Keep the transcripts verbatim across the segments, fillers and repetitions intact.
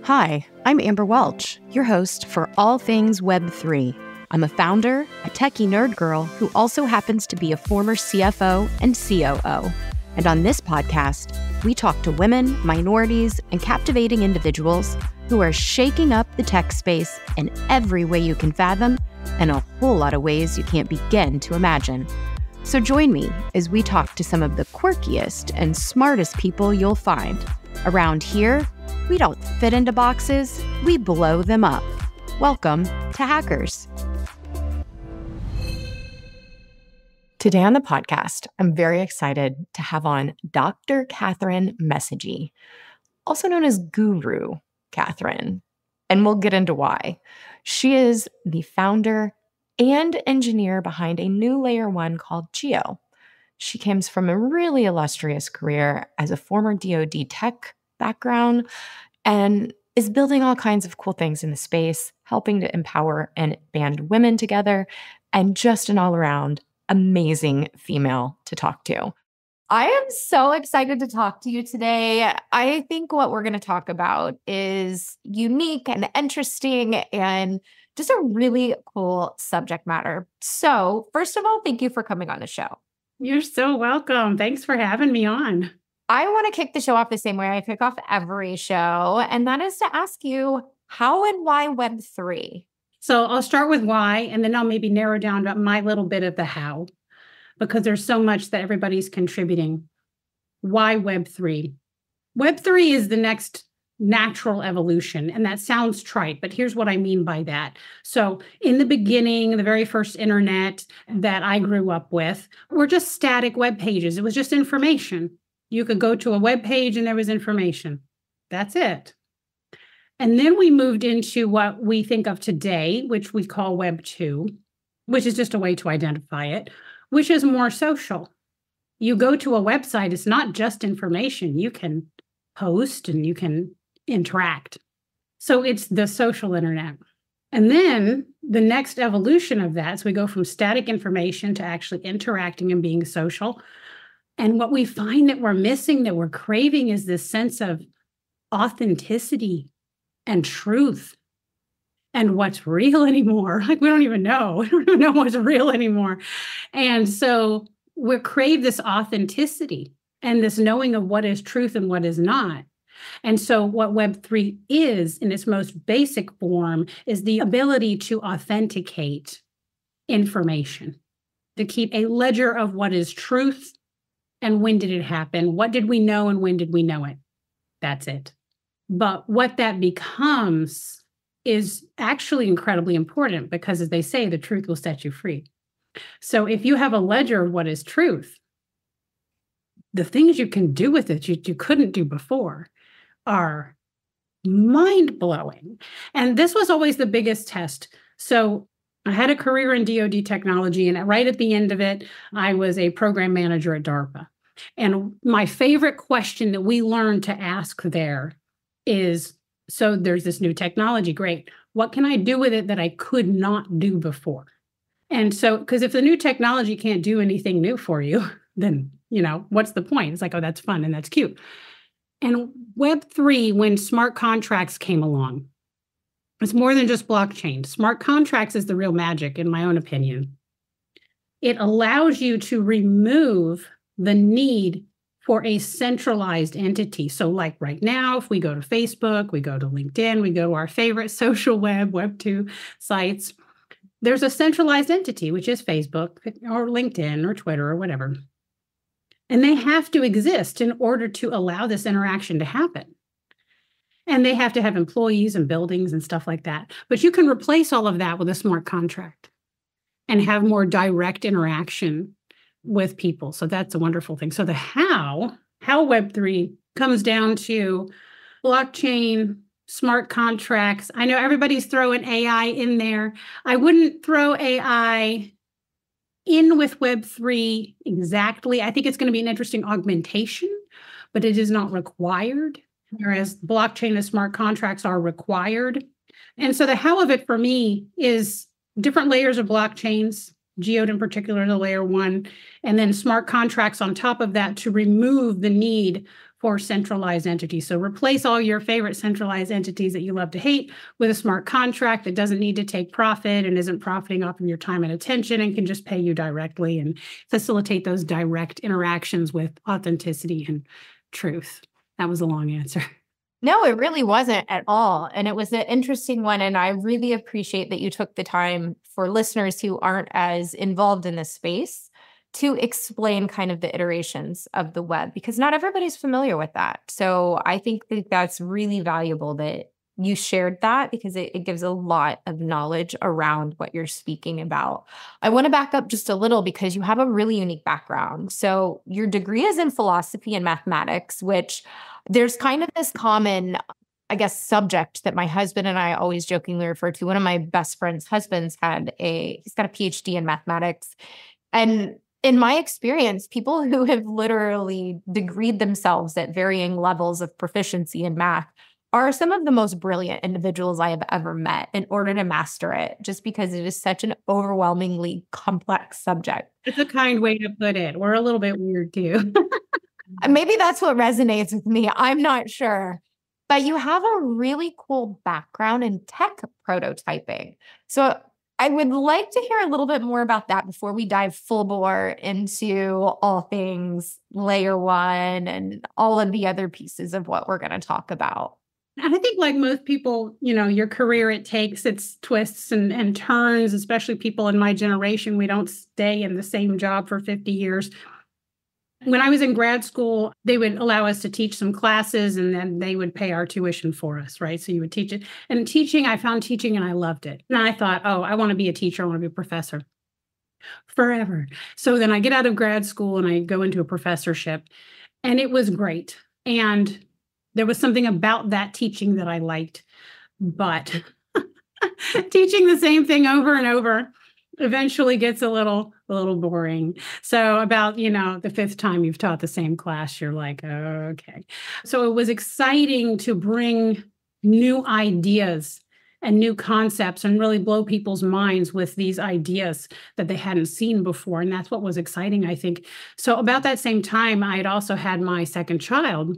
Hi, I'm Amber Welch, your host for all things Web three. I'm a founder, a techie nerd girl who also happens to be a former C F O and C O O. And on this podcast, we talk to women, minorities, and captivating individuals who are shaking up the tech space in every way you can fathom and a whole lot of ways you can't begin to imagine. So join me as we talk to some of the quirkiest and smartest people you'll find. Around here, we don't fit into boxes, we blow them up. Welcome to Hackers. Today on the podcast, I'm very excited to have on Doctor Catherine Messigi, also known as Guru Catherine, and we'll get into why. She is the founder and engineer behind a new layer one called Geo. She comes from a really illustrious career as a former D O D tech background and is building all kinds of cool things in the space, helping to empower and band women together, and just an all-around amazing female to talk to. I am so excited to talk to you today. I think what we're going to talk about is unique and interesting and just a really cool subject matter. So first of all, thank you for coming on the show. You're so welcome. Thanks for having me on. I want to kick the show off the same way I kick off every show, and that is to ask you, how and why Web three? So I'll start with why, and then I'll maybe narrow down to my little bit of the how, because there's so much that everybody's contributing. Why Web three? Web three is the next natural evolution, and that sounds trite, but here's what I mean by that. So in the beginning, the very first internet that I grew up with were just static web pages. It was just information. You could go to a web page and there was information. That's it. And then we moved into what we think of today, which we call Web two, which is just a way to identify it, which is more social. You go to a website, it's not just information. You can post and you can interact. So it's the social internet. And then the next evolution of that, so we go from static information to actually interacting and being social. And what we find that we're missing, that we're craving, is this sense of authenticity and truth and what's real anymore. Like, we don't even know. We don't even know what's real anymore. And so we crave this authenticity and this knowing of what is truth and what is not. And so what Web three is in its most basic form is the ability to authenticate information, to keep a ledger of what is truth and when did it happen, what did we know and when did we know it. That's it. But what that becomes is actually incredibly important because, as they say, the truth will set you free. So if you have a ledger of what is truth, the things you can do with it you, you couldn't do before are mind-blowing. And this was always the biggest test. So I had a career in D O D technology, and right at the end of it, I was a program manager at DARPA. And my favorite question that we learned to ask there is, so there's this new technology, great. What can I do with it that I could not do before? And so, because if the new technology can't do anything new for you, then, you know, what's the point? It's like, oh, that's fun and that's cute. And Web three, when smart contracts came along, it's more than just blockchain. Smart contracts is the real magic, in my own opinion. It allows you to remove the need for a centralized entity. So like right now, if we go to Facebook, we go to LinkedIn, we go to our favorite social web, Web two sites, there's a centralized entity, which is Facebook or LinkedIn or Twitter or whatever. And they have to exist in order to allow this interaction to happen. And they have to have employees and buildings and stuff like that. But you can replace all of that with a smart contract and have more direct interaction with people. So that's a wonderful thing. So the how, how Web three comes down to blockchain, smart contracts. I know everybody's throwing A I in there. I wouldn't throw A I in with Web three exactly. I think it's going to be an interesting augmentation, but it is not required. Whereas blockchain and smart contracts are required. And so the how of it for me is different layers of blockchains, Geode in particular, the layer one, and then smart contracts on top of that to remove the need for centralized entities. So replace all your favorite centralized entities that you love to hate with a smart contract that doesn't need to take profit and isn't profiting off of your time and attention and can just pay you directly and facilitate those direct interactions with authenticity and truth. That was a long answer. No, it really wasn't at all. And it was an interesting one. And I really appreciate that you took the time for listeners who aren't as involved in this space to explain kind of the iterations of the web, because not everybody's familiar with that. So I think that that's really valuable that you shared that, because it, it gives a lot of knowledge around what you're speaking about. I want to back up just a little because you have a really unique background. So your degree is in philosophy and mathematics, which there's kind of this common, I guess, subject that my husband and I always jokingly refer to. One of my best friend's husbands had a, he's got a P H D in mathematics. And in my experience, people who have literally degreed themselves at varying levels of proficiency in math are some of the most brilliant individuals I have ever met in order to master it, just because it is such an overwhelmingly complex subject. It's a kind way to put it. We're a little bit weird too. Maybe that's what resonates with me. I'm not sure. But you have a really cool background in tech prototyping. So I would like to hear a little bit more about that before we dive full bore into all things layer one and all of the other pieces of what we're going to talk about. And I think like most people, you know, your career, it takes its twists and, and turns, especially people in my generation. We don't stay in the same job for fifty years. When I was in grad school, they would allow us to teach some classes and then they would pay our tuition for us, right? So you would teach it. And teaching, I found teaching and I loved it. And I thought, oh, I want to be a teacher. I want to be a professor forever. So then I get out of grad school and I go into a professorship, and it was great. And there was something about that teaching that I liked. But teaching the same thing over and over eventually gets a little, a little boring. So about, you know, the fifth time you've taught the same class, you're like, okay. So it was exciting to bring new ideas and new concepts and really blow people's minds with these ideas that they hadn't seen before. And that's what was exciting, I think. So about that same time, I had also had my second child,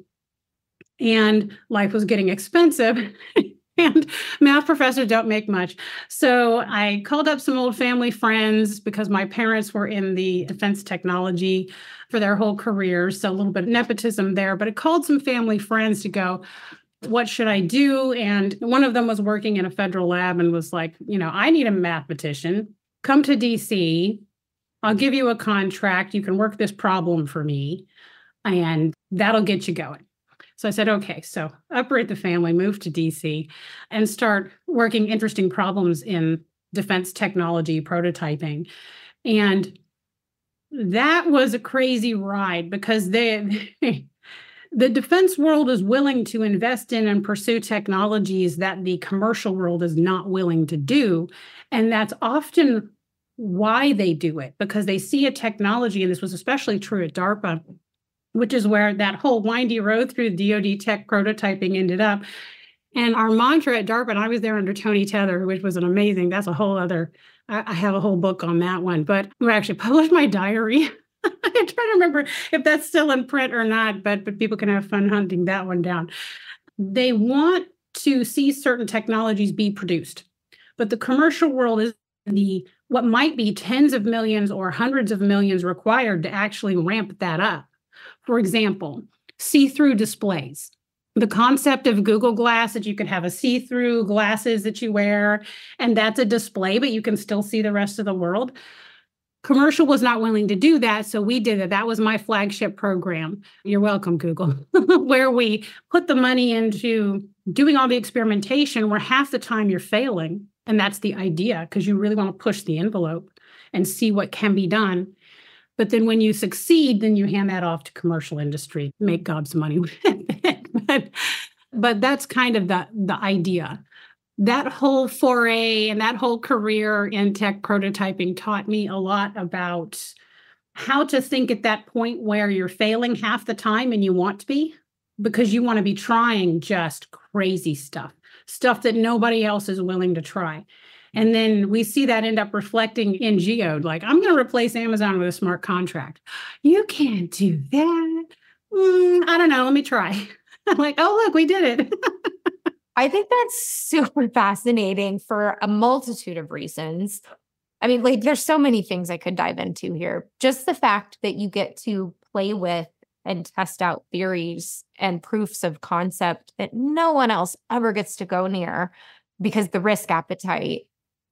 and life was getting expensive. And math professors don't make much. So I called up some old family friends because my parents were in the defense technology for their whole careers. So a little bit of nepotism there, but I called some family friends to go, what should I do? And one of them was working in a federal lab and was like, you know, I need a mathematician. Come to D C. I'll give you a contract. You can work this problem for me, and that'll get you going. So I said, okay, so uproot the family, move to D C, and start working interesting problems in defense technology prototyping. And that was a crazy ride because they, the defense world is willing to invest in and pursue technologies that the commercial world is not willing to do. And that's often why they do it, because they see a technology, and this was especially true at DARPA, which is where that whole windy road through D O D tech prototyping ended up. And our mantra at DARPA, and I was there under Tony Tether, which was an amazing, that's a whole other, I, I have a whole book on that one, but we actually published my diary. I'm trying to remember if that's still in print or not, but, but people can have fun hunting that one down. They want to see certain technologies be produced, but the commercial world is the what might be tens of millions or hundreds of millions required to actually ramp that up. For example, see-through displays. The concept of Google Glass, that you could have a see-through glasses that you wear, and that's a display, but you can still see the rest of the world. Commercial was not willing to do that, so we did it. That was my flagship program. You're welcome, Google, where we put the money into doing all the experimentation where half the time you're failing, and that's the idea, because you really want to push the envelope and see what can be done. But then when you succeed, then you hand that off to commercial industry, make gobs of money with it. but, but that's kind of the, the idea. That whole foray and that whole career in tech prototyping taught me a lot about how to think at that point where you're failing half the time and you want to be, because you want to be trying just crazy stuff, stuff that nobody else is willing to try. And then we see that end up reflecting in Geode, like, I'm going to replace Amazon with a smart contract. You can't do that. mm, I don't know. Let me try. I'm like, oh, look, we did it. I think that's super fascinating for a multitude of reasons. I mean, like, there's so many things I could dive into here. Just the fact that you get to play with and test out theories and proofs of concept that no one else ever gets to go near because the risk appetite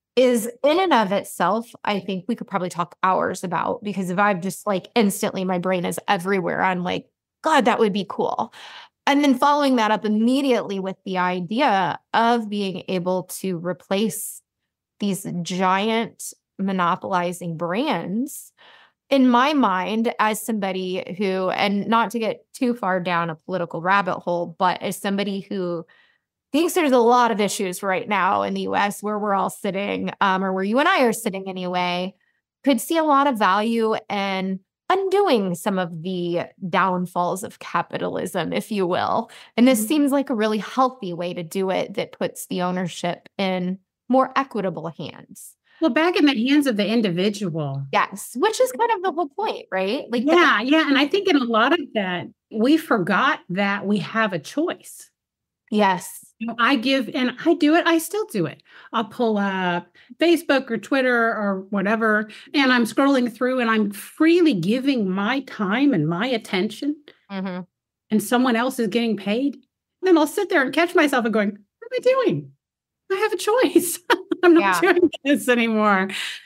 is in and of itself, I think we could probably talk hours about, because if I've just like instantly, my brain is everywhere. I'm like, God, that would be cool. And then following that up immediately with the idea of being able to replace these giant monopolizing brands, in my mind, as somebody who, and not to get too far down a political rabbit hole, but as somebody who thinks there's a lot of issues right now in the U S where we're all sitting, um, or where you and I are sitting anyway, could see a lot of value in undoing some of the downfalls of capitalism, if you will. And this mm-hmm. seems like a really healthy way to do it that puts the ownership in more equitable hands. Well, back in the hands of the individual. Yes, which is kind of the whole point, right? Like, yeah, the- yeah. And I think in a lot of that, we forgot that we have a choice. Yes. You know, I give, and I do it, I still do it. I'll pull up Facebook or Twitter or whatever, and I'm scrolling through and I'm freely giving my time and my attention, mm-hmm. and someone else is getting paid. Then I'll sit there and catch myself and going, what am I doing? I have a choice. I'm not yeah. doing this anymore.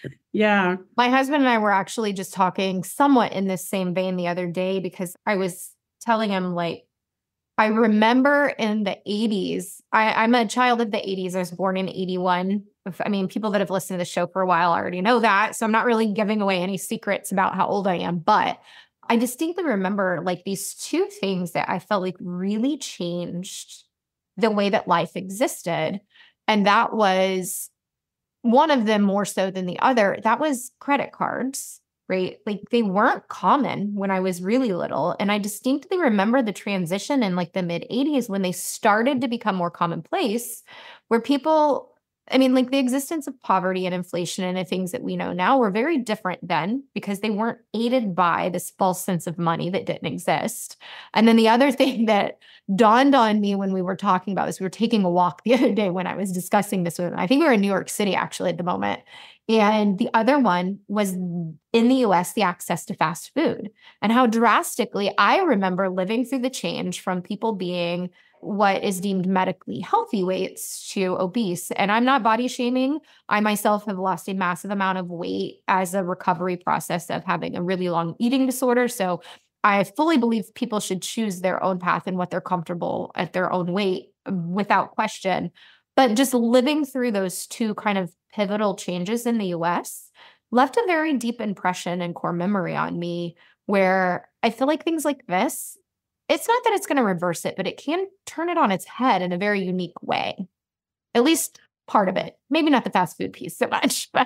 Yeah. My husband and I were actually just talking somewhat in this same vein the other day, because I was telling him, like, I remember in the eighties, I, I'm a child of the eighties. I was born in eighty-one. I mean, people that have listened to the show for a while already know that. So I'm not really giving away any secrets about how old I am. But I distinctly remember like these two things that I felt like really changed the way that life existed. And that was one of them more so than the other. That was credit cards. Right? Like they weren't common when I was really little. And I distinctly remember the transition in like the mid eighties when they started to become more commonplace, where people, I mean, like the existence of poverty and inflation and the things that we know now were very different then, because they weren't aided by this false sense of money that didn't exist. And then the other thing that dawned on me when we were talking about this, we were taking a walk the other day when I was discussing this with them. I think we were in New York City actually at the moment. And the other one was in the U S, the access to fast food, and how drastically I remember living through the change from people being what is deemed medically healthy weights to obese. And I'm not body shaming. I myself have lost a massive amount of weight as a recovery process of having a really long eating disorder. So I fully believe people should choose their own path and what they're comfortable at their own weight without question. But just living through those two kind of pivotal changes in the U S left a very deep impression and core memory on me, where I feel like things like this, it's not that it's going to reverse it, but it can turn it on its head in a very unique way. At least part of it. Maybe not the fast food piece so much, but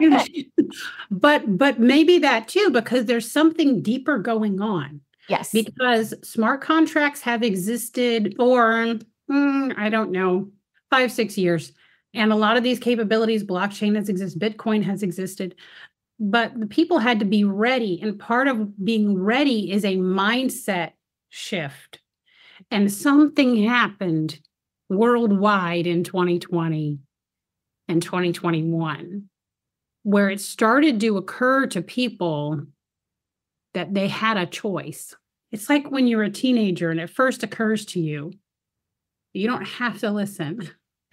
but but maybe that too, because there's something deeper going on. Yes. Because smart contracts have existed for, mm, I don't know, five, six years. And a lot of these capabilities, blockchain has existed, Bitcoin has existed, but the people had to be ready. And part of being ready is a mindset shift. And something happened worldwide in twenty twenty and twenty twenty-one, where it started to occur to people that they had a choice. It's like when you're a teenager and it first occurs to you, you don't have to listen.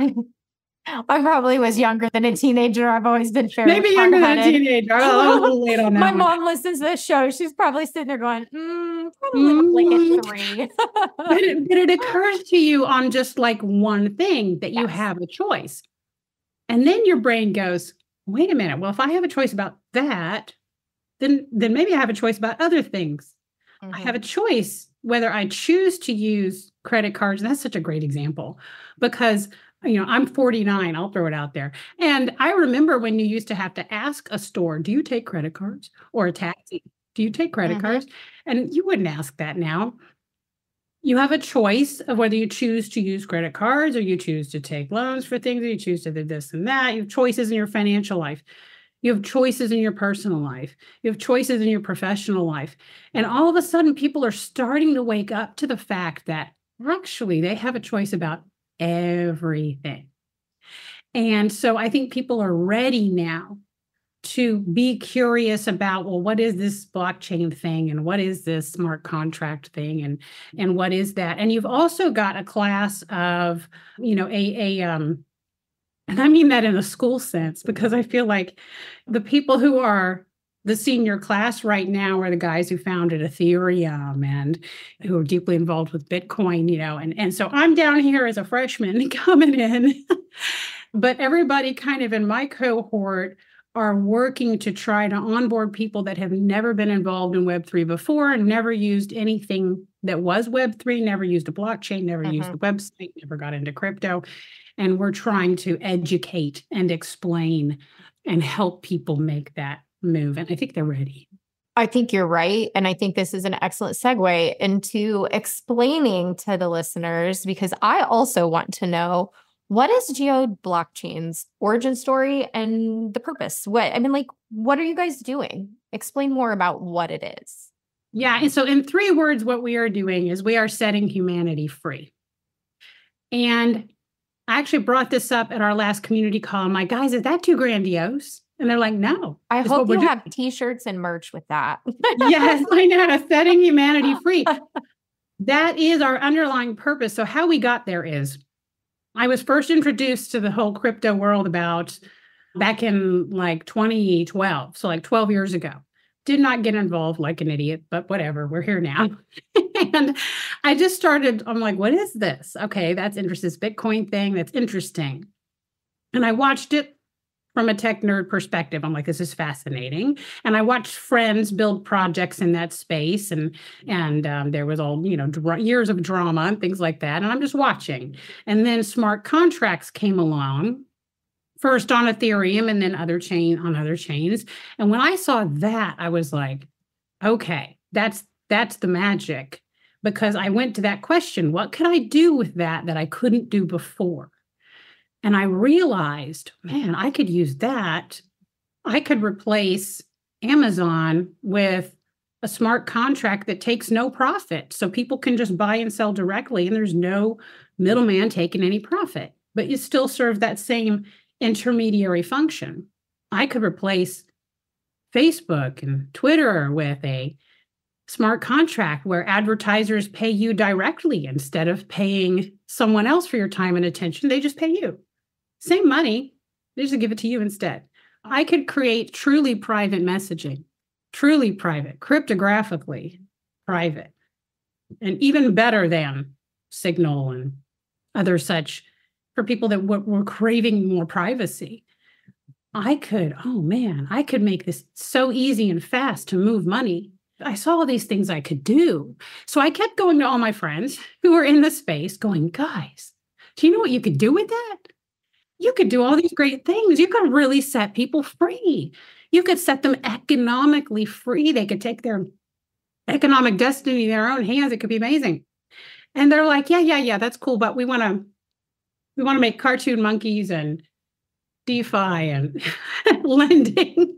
I probably was younger than a teenager. I've always been fairly Maybe younger than a teenager. I was a little late on that. My one. mom listens to this show. She's probably sitting there going, mm, probably mm. like at three. but, it, but it occurs to you on just like one thing that you yes. have a choice. And then your brain goes, wait a minute. Well, if I have a choice about that, then, then maybe I have a choice about other things. Mm-hmm. I have a choice whether I choose to use credit cards. And that's such a great example because you know, I'm forty-nine. I'll throw it out there. And I remember when you used to have to ask a store, do you take credit cards? Or a taxi, do you take credit mm-hmm. cards? And you wouldn't ask that now. You have a choice of whether you choose to use credit cards or you choose to take loans for things, or you choose to do this and that. You have choices in your financial life. You have choices in your personal life. You have choices in your professional life. And all of a sudden, people are starting to wake up to the fact that actually they have a choice about everything. And so I think people are ready now to be curious about, well, what is this blockchain thing? And what is this smart contract thing? And, and what is that? And you've also got a class of, you know, a, a, um, and I mean that in a school sense, because I feel like the people who are the senior class right now are the guys who founded Ethereum and who are deeply involved with Bitcoin, you know, and, and so I'm down here as a freshman coming in, but everybody kind of in my cohort are working to try to onboard people that have never been involved in Web three before and never used anything that was Web three, never used a blockchain, never mm-hmm. used the website, never got into crypto. And we're trying to educate and explain and help people make that move. And I think they're ready. I think you're right. And I think this is an excellent segue into explaining to the listeners, because I also want to know, what is Geode Blockchain's origin story and the purpose? What, I mean, like, what are you guys doing? Explain more about what it is. Yeah. And so in three words, what we are doing is we are setting humanity free. And I actually brought this up at our last community call. I'm like, guys, is that too grandiose? And they're like, no. I hope you have t-shirts and merch with that. Yes, I know. Setting humanity free. That is our underlying purpose. So how we got there is, I was first introduced to the whole crypto world about back in like twenty twelve. So like twelve years ago. Did not get involved like an idiot, but whatever, we're here now. And I just started, I'm like, what is this? Okay, that's interesting. This Bitcoin thing, that's interesting. And I watched it from a tech nerd perspective. I'm like, this is fascinating. And I watched friends build projects in that space. And, and um, there was all, you know, dra- years of drama and things like that. And I'm just watching. And then smart contracts came along, first on Ethereum and then other chain on other chains. And when I saw that, I was like, okay, that's that's the magic. Because I went to that question, what could I do with that that I couldn't do before? And I realized, man, I could use that. I could replace Amazon with a smart contract that takes no profit. So people can just buy and sell directly, and there's no middleman taking any profit. But you still serve that same intermediary function. I could replace Facebook and Twitter with a smart contract where advertisers pay you directly instead of paying someone else for your time and attention. They just pay you. Same money, they just give it to you instead. I could create truly private messaging, truly private, cryptographically private, and even better than Signal and other such for people that w- were craving more privacy. I could, oh man, I could make this so easy and fast to move money. I saw all these things I could do. So I kept going to all my friends who were in the space going, guys, do you know what you could do with that? You could do all these great things. You could really set people free. You could set them economically free. They could take their economic destiny in their own hands. It could be amazing. And they're like, yeah, yeah, yeah, that's cool. But we want to, we want to make cartoon monkeys and DeFi and lending.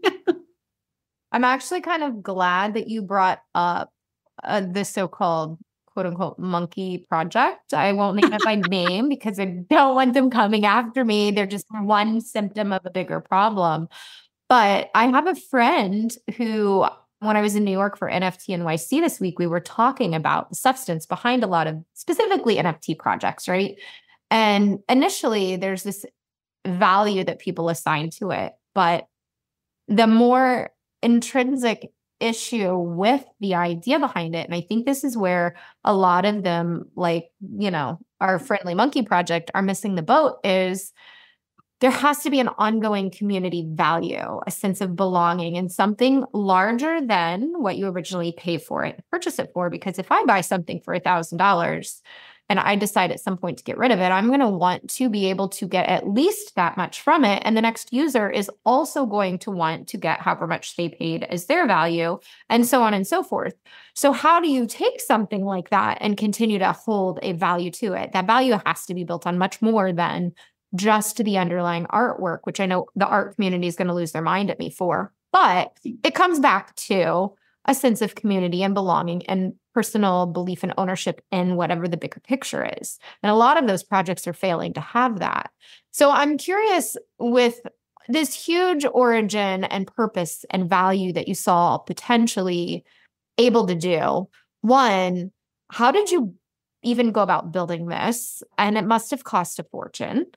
I'm actually kind of glad that you brought up uh, the so-called quote unquote monkey project. I won't name it by name because I don't want them coming after me. They're just one symptom of a bigger problem. But I have a friend who, when I was in New York for N F T N Y C this week, we were talking about the substance behind a lot of specifically N F T projects, right? And initially there's this value that people assign to it, but the more intrinsic issue with the idea behind it, and I think this is where a lot of them, like, you know, our Friendly Monkey project, are missing the boat, is there has to be an ongoing community value, a sense of belonging, and something larger than what you originally pay for it, purchase it for. Because if I buy something for a thousand dollars and I decide at some point to get rid of it, I'm going to want to be able to get at least that much from it. And the next user is also going to want to get however much they paid as their value, and so on and so forth. So how do you take something like that and continue to hold a value to it? That value has to be built on much more than just the underlying artwork, which I know the art community is going to lose their mind at me for. But it comes back to a sense of community and belonging and personal belief and ownership in whatever the bigger picture is. And a lot of those projects are failing to have that. So I'm curious, with this huge origin and purpose and value that you saw potentially able to do, one, how did you even go about building this? And it must have cost a fortune.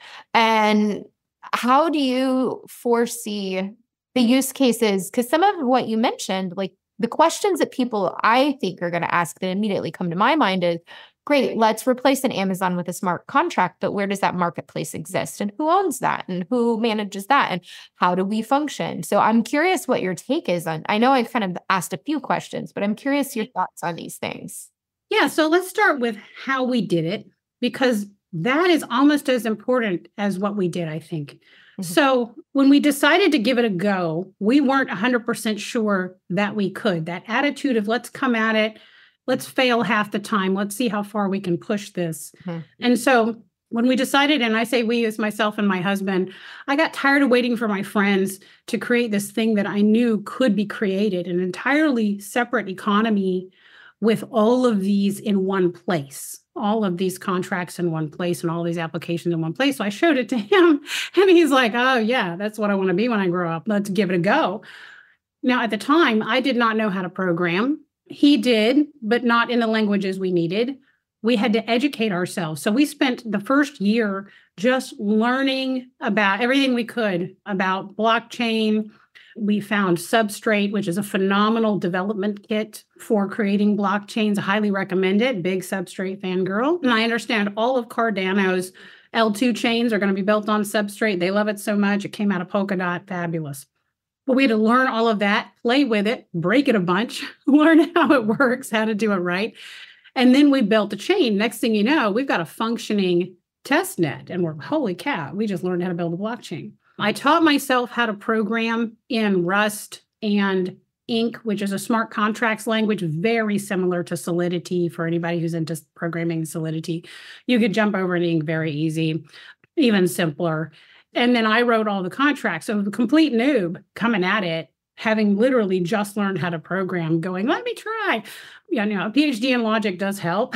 And how do you foresee the use cases? Because some of what you mentioned, like the questions that people I think are going to ask that immediately come to my mind is, great, let's replace an Amazon with a smart contract, but where does that marketplace exist? And who owns that? And who manages that? And how do we function? So I'm curious what your take is on, I know I've kind of asked a few questions, but I'm curious your thoughts on these things. Yeah, so let's start with how we did it, because that is almost as important as what we did, I think. Mm-hmm. So when we decided to give it a go, we weren't one hundred percent sure that we could. That attitude of let's come at it, let's fail half the time, let's see how far we can push this. Mm-hmm. And so when we decided, and I say we as myself and my husband, I got tired of waiting for my friends to create this thing that I knew could be created, an entirely separate economy with all of these in one place, all of these contracts in one place and all these applications in one place. So I showed it to him and he's like, oh yeah, that's what I want to be when I grow up. Let's give it a go. Now, at the time, I did not know how to program. He did, but not in the languages we needed. We had to educate ourselves. So we spent the first year just learning about everything we could about blockchain. We found Substrate, which is a phenomenal development kit for creating blockchains. I highly recommend it. Big Substrate fangirl. And I understand all of Cardano's L two chains are going to be built on Substrate. They love it so much. It came out of Polkadot. Fabulous. But we had to learn all of that, play with it, break it a bunch, learn how it works, how to do it right. And then we built a chain. Next thing you know, we've got a functioning test net. And we're, holy cow, we just learned how to build a blockchain. I taught myself how to program in Rust and Ink, which is a smart contracts language, very similar to Solidity for anybody who's into programming Solidity. You could jump over to Ink very easy, even simpler. And then I wrote all the contracts. So the complete noob coming at it, having literally just learned how to program, going, let me try. Yeah, you know, a PhD in logic does help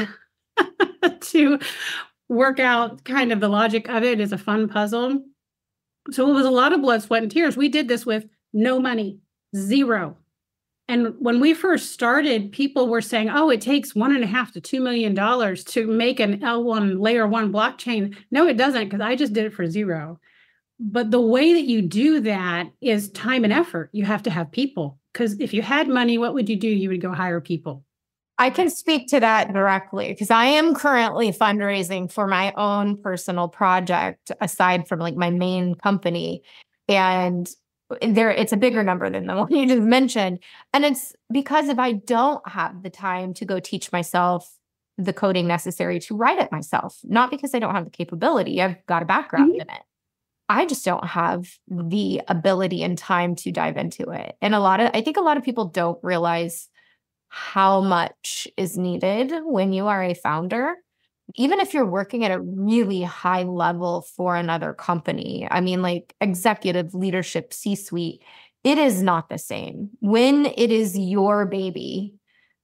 to work out kind of the logic of it. Is a fun puzzle. So it was a lot of blood, sweat, and tears. We did this with no money, zero. And when we first started, people were saying, oh, it takes one and a half to two million dollars to make an L one layer one blockchain. No, it doesn't, because I just did it for zero. But the way that you do that is time and effort. You have to have people, because if you had money, what would you do? You would go hire people. I can speak to that directly because I am currently fundraising for my own personal project aside from like my main company. And there it's a bigger number than the one you just mentioned. And it's because if I don't have the time to go teach myself the coding necessary to write it myself, not because I don't have the capability, I've got a background mm-hmm. in it. I just don't have the ability and time to dive into it. And a lot of, I think a lot of people don't realize how much is needed when you are a founder, even if you're working at a really high level for another company. I mean, like executive leadership, C-suite, it is not the same. When it is your baby,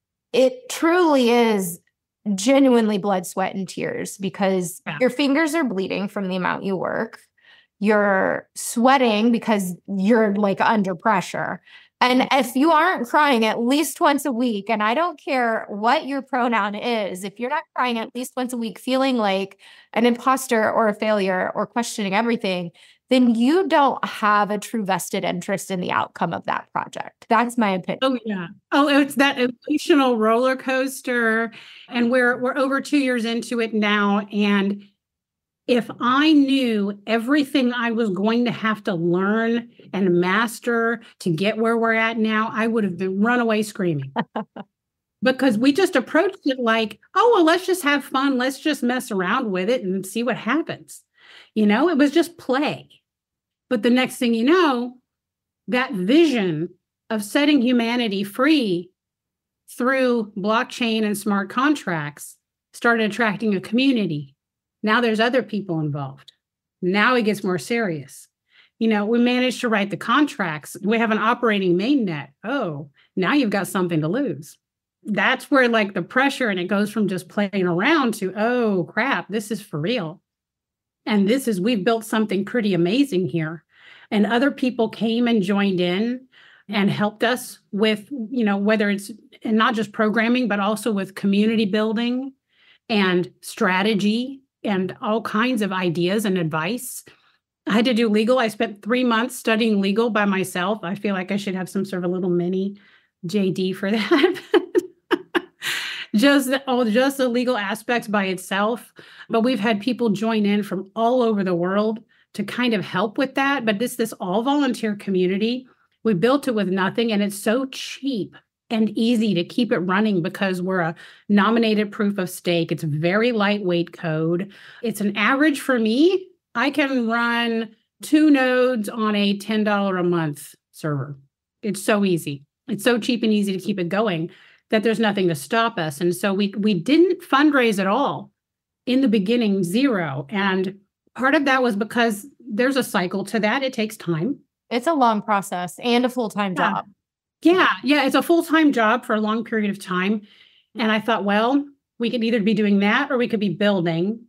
it truly is genuinely blood, sweat, and tears because yeah. your fingers are bleeding from the amount you work. You're sweating because you're like under pressure. And if you aren't crying at least once a week, and I don't care what your pronoun is, if you're not crying at least once a week, feeling like an imposter or a failure or questioning everything, then you don't have a true vested interest in the outcome of that project. That's my opinion. Oh, yeah. Oh, it's that emotional roller coaster. And we're we're over two years into it now. And if I knew everything I was going to have to learn and master to get where we're at now, I would have been run away screaming. Because we just approached it like, oh, well, let's just have fun. Let's just mess around with it and see what happens. You know, it was just play. But the next thing you know, that vision of setting humanity free through blockchain and smart contracts started attracting a community. Now there's other people involved. Now it gets more serious. You know, we managed to write the contracts. We have an operating mainnet. Oh, now you've got something to lose. That's where like the pressure, and it goes from just playing around to, oh crap, this is for real. And this is, we've built something pretty amazing here. And other people came and joined in and helped us with, you know, whether it's, and not just programming, but also with community building and strategy and all kinds of ideas and advice. I had to do legal. I spent three months studying legal by myself. I feel like I should have some sort of a little mini J D for that. just all just the legal aspects by itself. But we've had people join in from all over the world to kind of help with that. But this this all volunteer community, we built it with nothing, and it's so cheap and easy to keep it running because we're a nominated proof of stake. It's very lightweight code. It's an average for me. I can run two nodes on a ten dollars a month server. It's so easy. It's so cheap and easy to keep it going that there's nothing to stop us. And so we we didn't fundraise at all in the beginning, zero. And part of that was because there's a cycle to that. It takes time. It's a long process and a full-time Yeah. job. Yeah, yeah, it's a full-time job for a long period of time. And I thought, well, we could either be doing that or we could be building.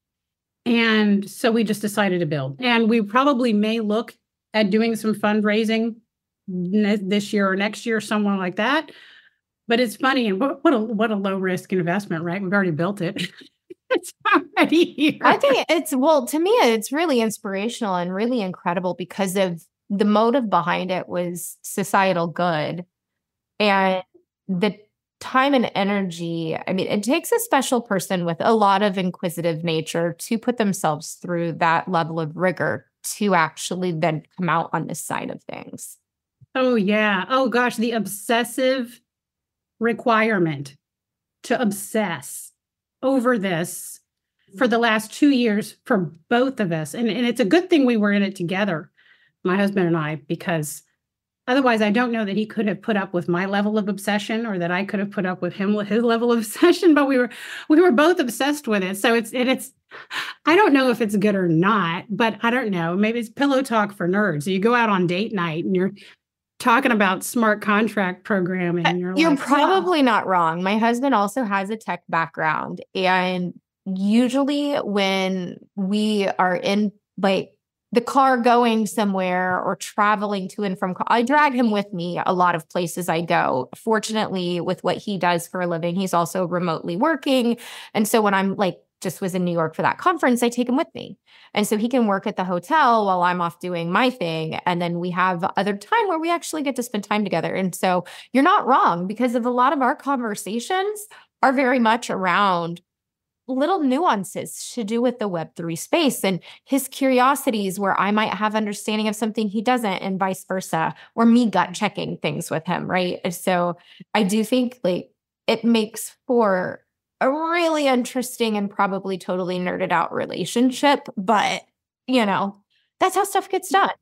And so we just decided to build. And we probably may look at doing some fundraising ne- this year or next year, somewhere like that. But it's funny, and what, what a what a low risk investment, right? We've already built it. It's already here. I think it's, well, to me, it's really inspirational and really incredible because of the motive behind it was societal good. And the time and energy, I mean, it takes a special person with a lot of inquisitive nature to put themselves through that level of rigor to actually then come out on this side of things. Oh, yeah. Oh, gosh, the obsessive requirement to obsess over this for the last two years for both of us. And, and it's a good thing we were in it together, my husband and I, because otherwise I don't know that he could have put up with my level of obsession or that I could have put up with him with his level of obsession, but we were we were both obsessed with it. So it's and it's I don't know if it's good or not, but I don't know. Maybe it's pillow talk for nerds. So you go out on date night and you're talking about smart contract programming. And you're You're like, probably not wrong. My husband also has a tech background. And usually when we are in like the car going somewhere or traveling to and from, I drag him with me a lot of places I go. Fortunately, with what he does for a living, he's also remotely working. And so when I'm like, just was in New York for that conference, I take him with me. And so he can work at the hotel while I'm off doing my thing. And then we have other time where we actually get to spend time together. And so you're not wrong because of a lot of our conversations are very much around little nuances to do with the Web three space and his curiosities where I might have understanding of something he doesn't and vice versa, or me gut checking things with him, right? And so I do think like it makes for a really interesting and probably totally nerded out relationship, but you know, that's how stuff gets done.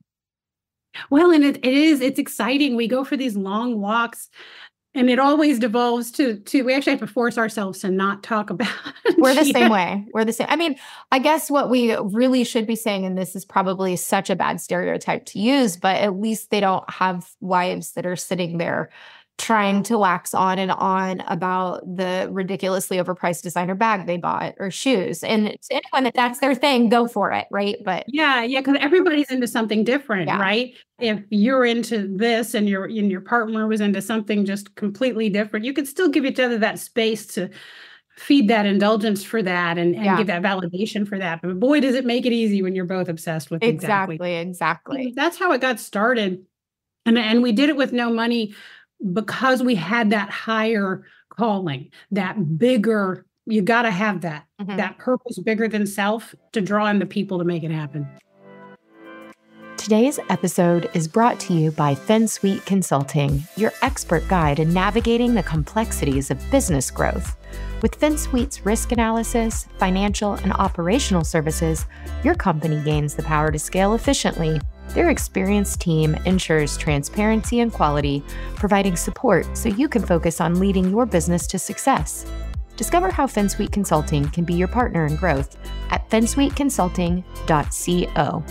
well, and it, it is, it's exciting. We go for these long walks and it always devolves to, to, we actually have to force ourselves to not talk about it. We're the same way. We're the same. I mean, I guess what we really should be saying, and this is probably such a bad stereotype to use, but at least they don't have wives that are sitting there trying to wax on and on about the ridiculously overpriced designer bag they bought or shoes. And to anyone that that's their thing, go for it, right? But Yeah, yeah, because everybody's into something different, Yeah. right? If you're into this and your and your partner was into something just completely different, you could still give each other that space to feed that indulgence for that and, and Yeah. give that validation for that. But boy, does it make it easy when you're both obsessed with exactly. exactly, exactly. That's how it got started. And, and we did it with no money because we had that higher calling, that bigger, you got to have that, Mhm. that purpose bigger than self to draw in the people to make it happen. Today's episode is brought to you by FinSuite Consulting, your expert guide in navigating the complexities of business growth. With FinSuite's risk analysis, financial, and operational services, your company gains the power to scale efficiently. Their experienced team ensures transparency and quality, providing support so you can focus on leading your business to success. Discover how FinSuite Consulting can be your partner in growth at finsuite consulting dot co.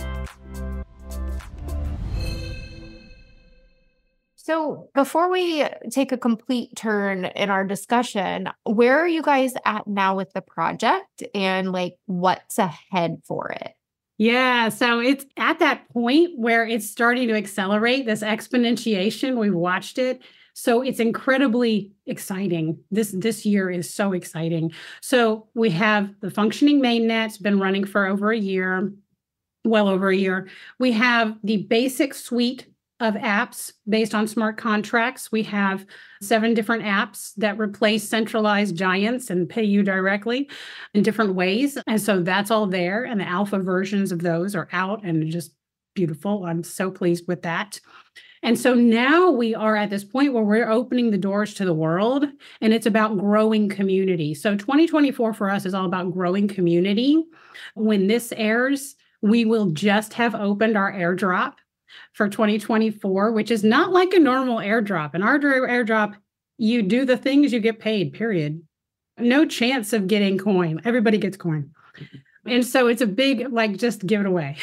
So before we take a complete turn in our discussion, where are you guys at now with the project and like what's ahead for it? Yeah, so it's at that point where it's starting to accelerate this exponentiation. We've watched it. So it's incredibly exciting. This this year is so exciting. So we have the functioning mainnet. It's been running for over a year, well over a year. We have the basic suite of apps based on smart contracts. We have seven different apps that replace centralized giants and pay you directly in different ways. And so that's all there. And the alpha versions of those are out and just beautiful. I'm so pleased with that. And so now we are at this point where we're opening the doors to the world, and it's about growing community. So twenty twenty-four for us is all about growing community. When this airs, we will just have opened our airdrop for twenty twenty-four, which is not like a normal airdrop. An our airdrop, you do the things, you get paid, period. No chance of getting coin. Everybody gets coin. And so it's a big, like, just give it away.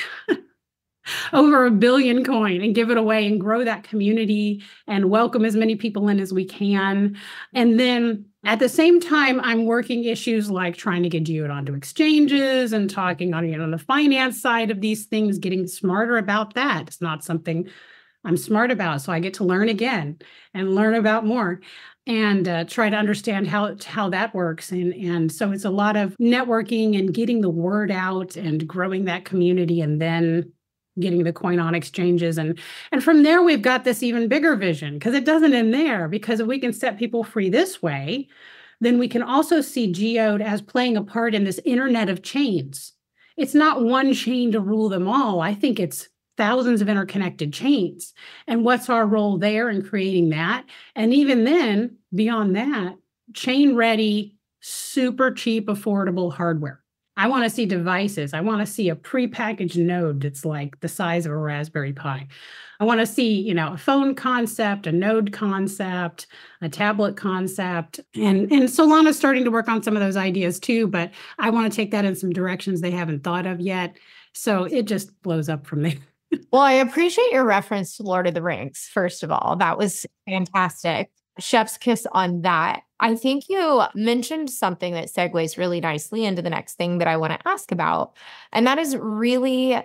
Over a billion coin and give it away and grow that community and welcome as many people in as we can. And then at the same time, I'm working issues like trying to get Geode onto exchanges and talking on, you know, on the finance side of these things, getting smarter about that. It's not something I'm smart about. So I get to learn again and learn about more and uh, try to understand how, how that works. And, and so it's a lot of networking and getting the word out and growing that community and then getting the coin on exchanges. And, and from there, we've got this even bigger vision because it doesn't end there, because if we can set people free this way, then we can also see Geode as playing a part in this internet of chains. It's not one chain to rule them all. I think it's thousands of interconnected chains. And what's our role there in creating that? And even then, beyond that, chain ready, super cheap, affordable hardware. I want to see devices. I want to see a prepackaged node that's like the size of a Raspberry Pi. I want to see, you know, a phone concept, a node concept, a tablet concept. And, and Solana's starting to work on some of those ideas too, but I want to take that in some directions they haven't thought of yet. So it just blows up from there. Well, I appreciate your reference to Lord of the Rings, first of all. That was fantastic. Chef's kiss on that. I think you mentioned something that segues really nicely into the next thing that I want to ask about. And that is really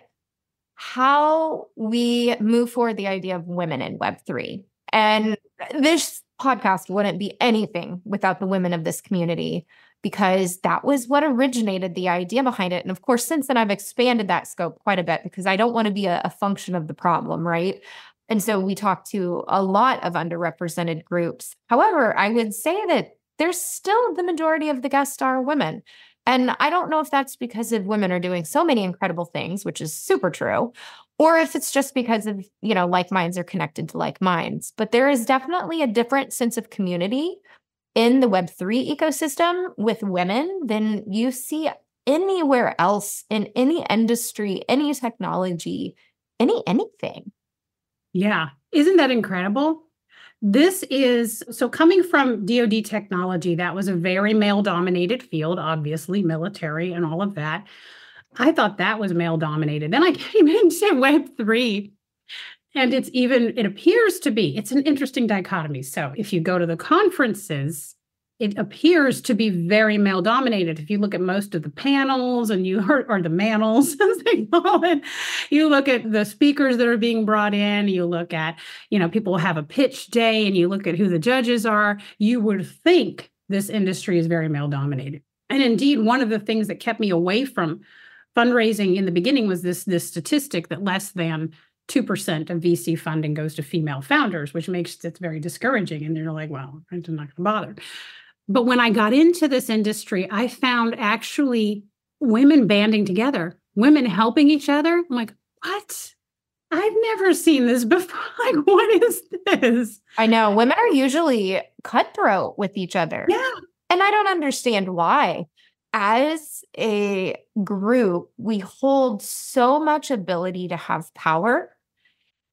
how we move forward the idea of women in Web three. And this podcast wouldn't be anything without the women of this community, because that was what originated the idea behind it. And of course, since then, I've expanded that scope quite a bit because I don't want to be a, a function of the problem, right? And so we talk to a lot of underrepresented groups. However, I would say that there's still the majority of the guests are women. And I don't know if that's because of women are doing so many incredible things, which is super true, or if it's just because of, you know, like minds are connected to like minds. But there is definitely a different sense of community in the Web three ecosystem with women than you see anywhere else in any industry, any technology, any anything. Yeah. Isn't that incredible? This is, so coming from D O D technology, that was a very male-dominated field, obviously, military and all of that. I thought that was male-dominated. Then I came into Web three, and it's even, it appears to be, it's an interesting dichotomy. So if you go to the conferences, it appears to be very male-dominated. If you look at most of the panels and you heard, or the manels, as they call it, you look at the speakers that are being brought in, you look at, you know, people have a pitch day and you look at who the judges are, you would think this industry is very male-dominated. And indeed, one of the things that kept me away from fundraising in the beginning was this, this statistic that less than two percent of V C funding goes to female founders, which makes it very discouraging. And you're like, well, I'm not going to bother. But when I got into this industry, I found actually women banding together, women helping each other. I'm like, what? I've never seen this before. Like, what is this? I know. Women are usually cutthroat with each other. Yeah. And I don't understand why. As a group, we hold so much ability to have power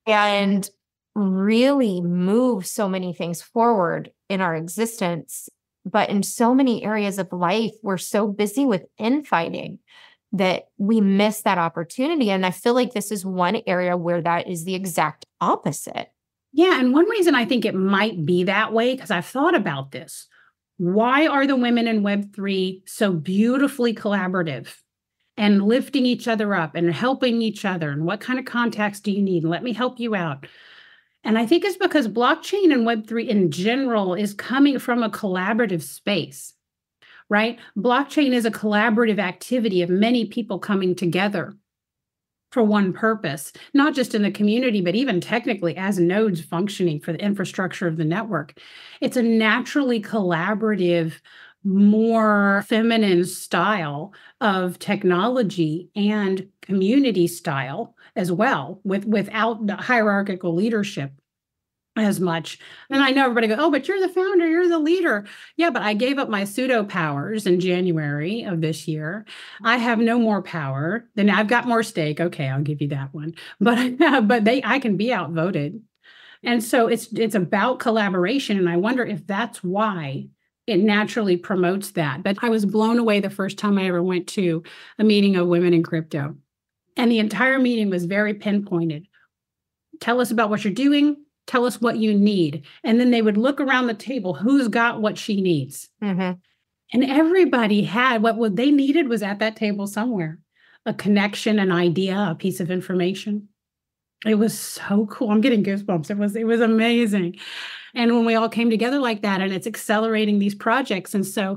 and really move so many things forward in our existence. But in so many areas of life, we're so busy with infighting that we miss that opportunity. And I feel like this is one area where that is the exact opposite. Yeah. And one reason I think it might be that way, because I've thought about this. Why are the women in Web three so beautifully collaborative and lifting each other up and helping each other? And what kind of contacts do you need? Let me help you out. And I think it's because blockchain and Web three in general is coming from a collaborative space, right? Blockchain is a collaborative activity of many people coming together for one purpose, not just in the community, but even technically as nodes functioning for the infrastructure of the network. It's a naturally collaborative, more feminine style of technology and community style as well, with without the hierarchical leadership as much. And I know everybody goes, oh, but you're the founder, you're the leader. Yeah, but I gave up my pseudo powers in January of this year. I have no more power. Then I've got more stake. Okay, I'll give you that one. But but they I can be outvoted. And so it's it's about collaboration. And I wonder if that's why it naturally promotes that. But I was blown away the first time I ever went to a meeting of women in crypto. And the entire meeting was very pinpointed. Tell us about what you're doing. Tell us what you need. And then they would look around the table, who's got what she needs. Mm-hmm. And everybody had what, what they needed was at that table somewhere. A connection, an idea, a piece of information. It was so cool. I'm getting goosebumps. It was, it was amazing. And when we all came together like that, and it's accelerating these projects. And so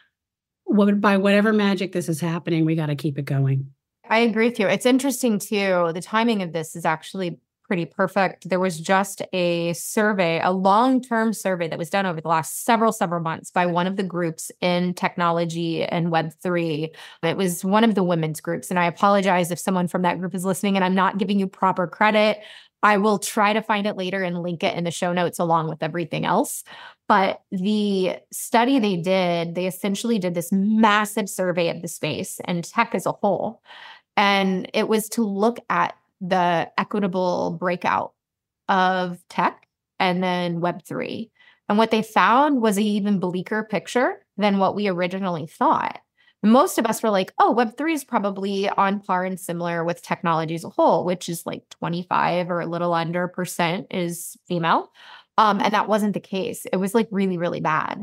what, by whatever magic this is happening, we got to keep it going. I agree with you. It's interesting too. The timing of this is actually pretty perfect. There was just a survey, a long-term survey that was done over the last several, several months by one of the groups in technology and Web three. It was one of the women's groups. And I apologize if someone from that group is listening and I'm not giving you proper credit. I will try to find it later and link it in the show notes along with everything else. But the study they did, they essentially did this massive survey of the space and tech as a whole. And it was to look at the equitable breakout of tech and then Web three. And what they found was an even bleaker picture than what we originally thought. Most of us were like, oh, Web three is probably on par and similar with technology as a whole, which is like twenty-five or a little under percent is female. Um, and that wasn't the case. It was like really, really bad.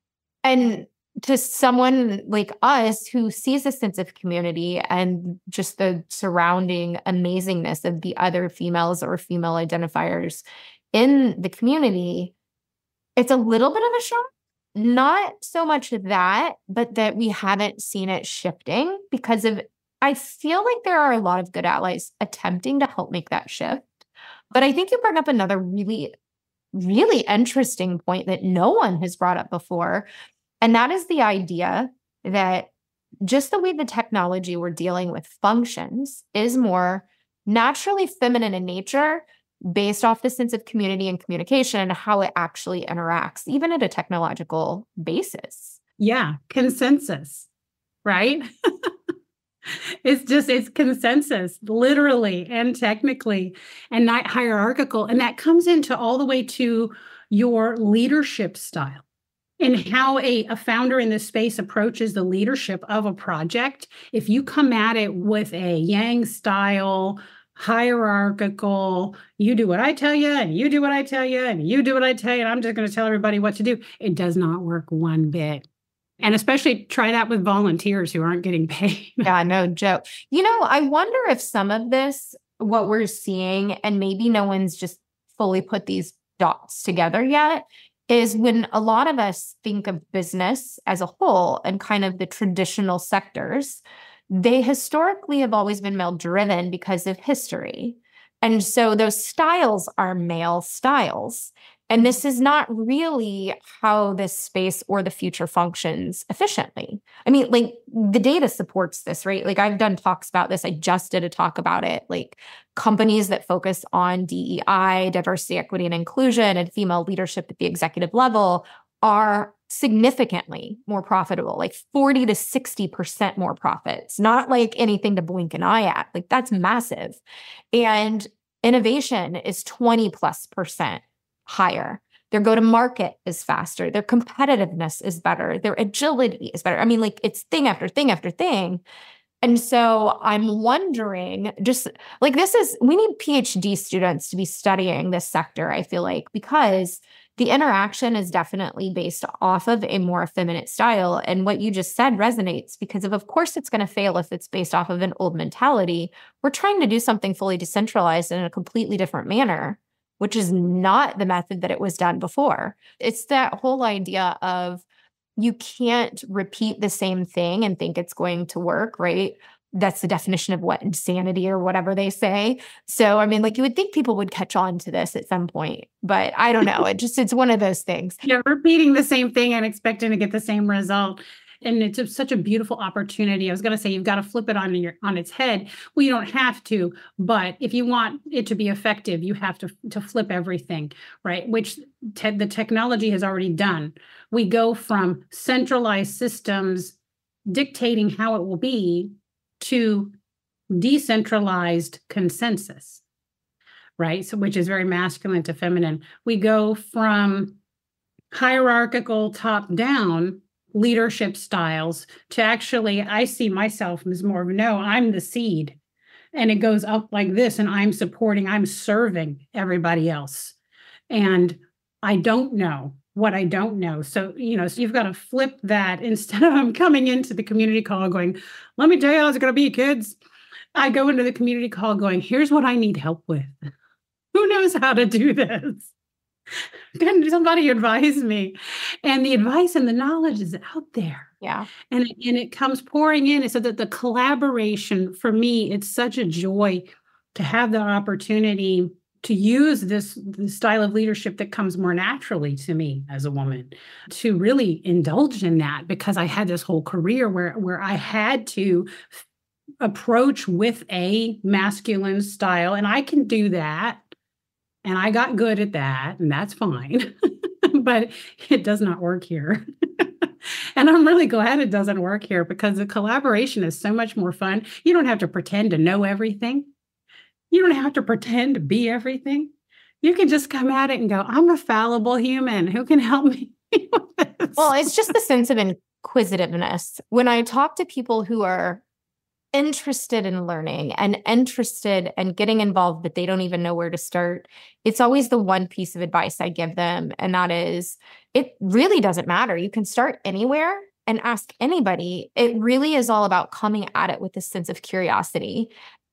And to someone like us who sees a sense of community and just the surrounding amazingness of the other females or female identifiers in the community, it's a little bit of a shock. Not so much that, but that we haven't seen it shifting because of, I feel like there are a lot of good allies attempting to help make that shift. But I think you bring up another really, really interesting point that no one has brought up before. And that is the idea that just the way the technology we're dealing with functions is more naturally feminine in nature based off the sense of community and communication and how it actually interacts, even at a technological basis. Yeah, consensus, right? It's just, it's consensus, literally and technically, and not hierarchical. And that comes into all the way to your leadership style. And how a, a founder in this space approaches the leadership of a project. If you come at it with a Yang style, hierarchical, you do what I tell you, and you do what I tell you, and you do what I tell you, and I'm just going to tell everybody what to do, it does not work one bit. And especially try that with volunteers who aren't getting paid. Yeah, no joke. You know, I wonder if some of this, what we're seeing, and maybe no one's just fully put these dots together yet, is when a lot of us think of business as a whole and kind of the traditional sectors, they historically have always been male driven because of history. And so those styles are male styles. And this is not really how this space or the future functions efficiently. I mean, like the data supports this, right? Like I've done talks about this. I just did a talk about it. Like companies that focus on D E I, diversity, equity, and inclusion, and female leadership at the executive level are significantly more profitable, like forty to sixty percent more profits, not like anything to blink an eye at. Like that's massive. And innovation is twenty plus percent higher. Their go-to-market is faster. Their competitiveness is better. Their agility is better. I mean, like it's thing after thing after thing. And so I'm wondering, just like this is, we need PhD students to be studying this sector, I feel like, because the interaction is definitely based off of a more effeminate style. And what you just said resonates because of, of course, it's going to fail if it's based off of an old mentality. We're trying to do something fully decentralized in a completely different manner, which is not the method that it was done before. It's that whole idea of you can't repeat the same thing and think it's going to work, right? That's the definition of what insanity or whatever they say. So, I mean, like you would think people would catch on to this at some point, but I don't know. It just, it's one of those things. Yeah, repeating the same thing and expecting to get the same result. And it's a, such a beautiful opportunity. I was going to say, you've got to flip it on your on its head. Well, you don't have to, but if you want it to be effective, you have to, to flip everything, right? Which te- the technology has already done. We go from centralized systems dictating how it will be to decentralized consensus, right? So, which is very masculine to feminine. We go from hierarchical top-down leadership styles to actually, I see myself as more of, no, I'm the seed. And it goes up like this, and I'm supporting, I'm serving everybody else. And I don't know what I don't know. So, you know, so you've got to flip that. Instead of I'm coming into the community call going, let me tell you how it's going to be, kids. I go into the community call going, here's what I need help with. Who knows how to do this? Can somebody advise me? And the advice and the knowledge is out there. Yeah. And, and it comes pouring in. So that the collaboration, for me, it's such a joy to have the opportunity to use this, this style of leadership that comes more naturally to me as a woman, to really indulge in that, because I had this whole career where, where I had to f- approach with a masculine style, and I can do that. And I got good at that, and that's fine. But it does not work here. And I'm really glad it doesn't work here, because the collaboration is so much more fun. You don't have to pretend to know everything. You don't have to pretend to be everything. You can just come at it and go, I'm a fallible human. Who can help me with this? Well, it's just the sense of inquisitiveness. When I talk to people who are interested in learning and interested in getting involved, but they don't even know where to start, it's always the one piece of advice I give them. And that is, it really doesn't matter. You can start anywhere and ask anybody. It really is all about coming at it with this sense of curiosity.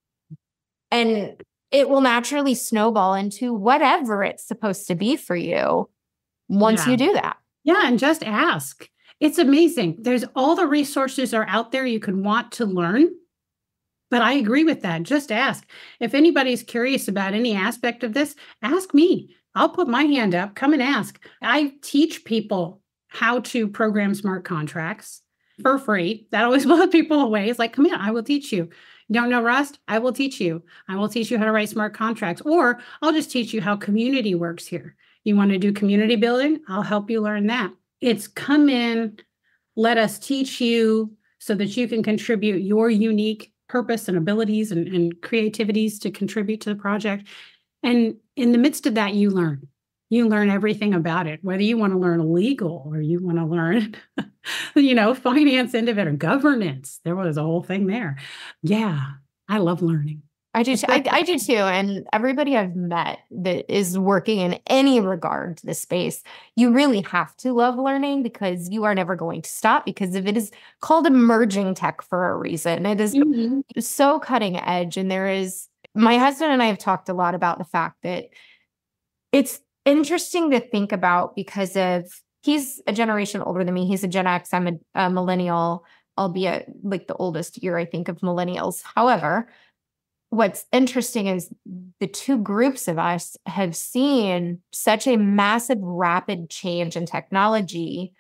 And it will naturally snowball into whatever it's supposed to be for you once Yeah. you do that. Yeah, and just ask. It's amazing. There's all the resources are out there you can want to learn. But I agree with that. Just ask. If anybody's curious about any aspect of this, ask me. I'll put my hand up. Come and ask. I teach people how to program smart contracts for free. That always blows people away. It's like, come in, I will teach you. You don't know Rust? I will teach you. I will teach you how to write smart contracts, or I'll just teach you how community works here. You want to do community building? I'll help you learn that. It's come in, let us teach you so that you can contribute your unique purpose and abilities and, and creativities to contribute to the project. And in the midst of that, you learn. You learn everything about it, whether you want to learn legal or you want to learn, you know, finance end of it or governance. There was a whole thing there. Yeah, I love learning. I do, too. I, I do too. And everybody I've met that is working in any regard to the space, you really have to love learning, because you are never going to stop, because if it is called emerging tech for a reason. It is mm-hmm. so cutting edge. And there is, my husband and I have talked a lot about the fact that it's interesting to think about, because of, he's a generation older than me. He's a Gen X. I'm a, a millennial, albeit like the oldest year, I think, of millennials. However, what's interesting is the two groups of us have seen such a massive, rapid change in technology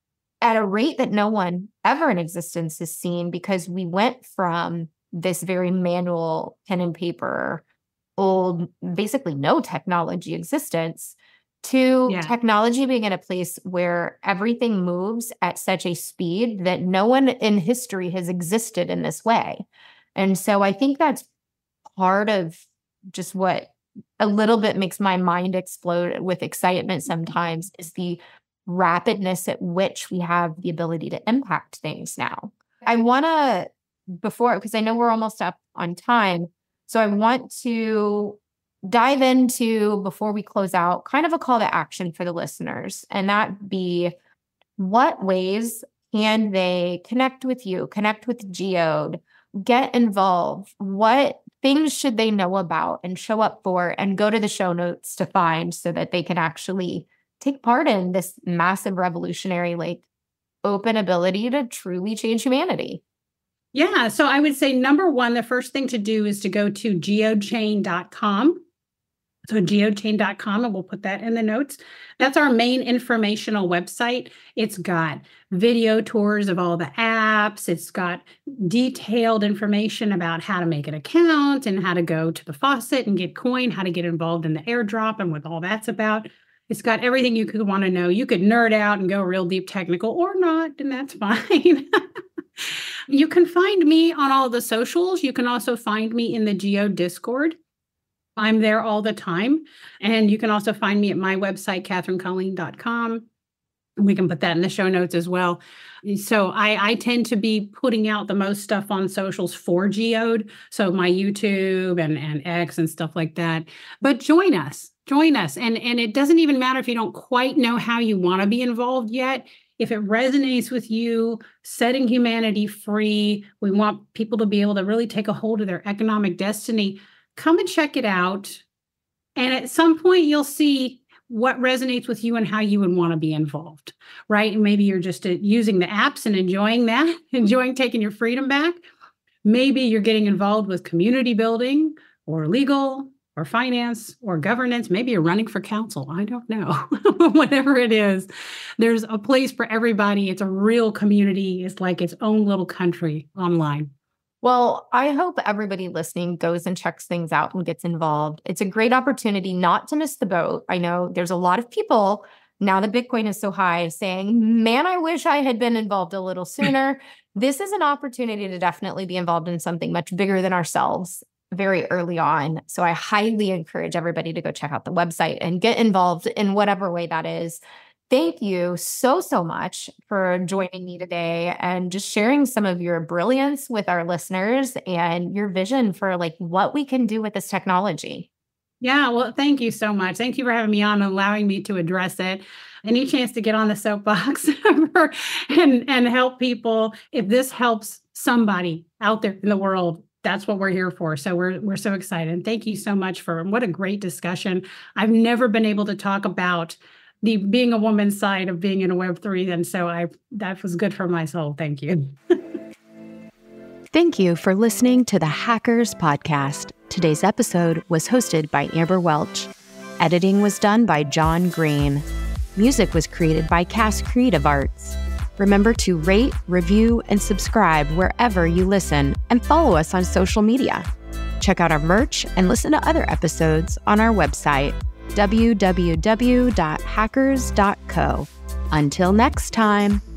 at a rate that no one ever in existence has seen, because we went from this very manual pen and paper, old, basically no technology existence, to yeah. technology being in a place where everything moves at such a speed that no one in history has existed in this way. And so I think that's part of just what a little bit makes my mind explode with excitement sometimes is the rapidness at which we have the ability to impact things now. I want to, before, because I know we're almost up on time, so I want to dive into, before we close out, kind of a call to action for the listeners, and that be, what ways can they connect with you, connect with Geode, get involved? What things should they know about and show up for and go to the show notes to find so that they can actually take part in this massive revolutionary, like, open ability to truly change humanity? Yeah. So I would say, number one, the first thing to do is to go to geochain dot com. So geochain dot com, and we'll put that in the notes. That's our main informational website. It's got video tours of all the apps. It's got detailed information about how to make an account and how to go to the faucet and get coin, how to get involved in the airdrop and what all that's about. It's got everything you could want to know. You could nerd out and go real deep technical or not, and that's fine. You can find me on all the socials. You can also find me in the Geode Discord. I'm there all the time. And you can also find me at my website, Catherine Colleen dot com. We can put that in the show notes as well. So I, I tend to be putting out the most stuff on socials for Geode. So my YouTube and, and X and stuff like that. But join us. Join us. And, and it doesn't even matter if you don't quite know how you want to be involved yet. If it resonates with you, setting humanity free, we want people to be able to really take a hold of their economic destiny. Come and check it out. And at some point, you'll see what resonates with you and how you would want to be involved, right? And maybe you're just uh, using the apps and enjoying that, enjoying taking your freedom back. Maybe you're getting involved with community building or legal or finance or governance. Maybe you're running for council. I don't know. Whatever it is, there's a place for everybody. It's a real community. It's like its own little country online. Well, I hope everybody listening goes and checks things out and gets involved. It's a great opportunity not to miss the boat. I know there's a lot of people, now that Bitcoin is so high, saying, man, I wish I had been involved a little sooner. This is an opportunity to definitely be involved in something much bigger than ourselves very early on. So I highly encourage everybody to go check out the website and get involved in whatever way that is. Thank you so, so much for joining me today and just sharing some of your brilliance with our listeners and your vision for like what we can do with this technology. Yeah, well, thank you so much. Thank you for having me on and allowing me to address it. Any chance to get on the soapbox and, and help people. If this helps somebody out there in the world, that's what we're here for. So we're we're so excited. Thank you so much for what a great discussion. I've never been able to talk about the being a woman's side of being in a Web three. And so I that was good for my soul. Thank you. Thank you for listening to the Hackers Podcast. Today's episode was hosted by Amber Welch. Editing was done by John Green. Music was created by Cass Creative Arts. Remember to rate, review, and subscribe wherever you listen, and follow us on social media. Check out our merch and listen to other episodes on our website, w w w dot hackers dot co. Until next time.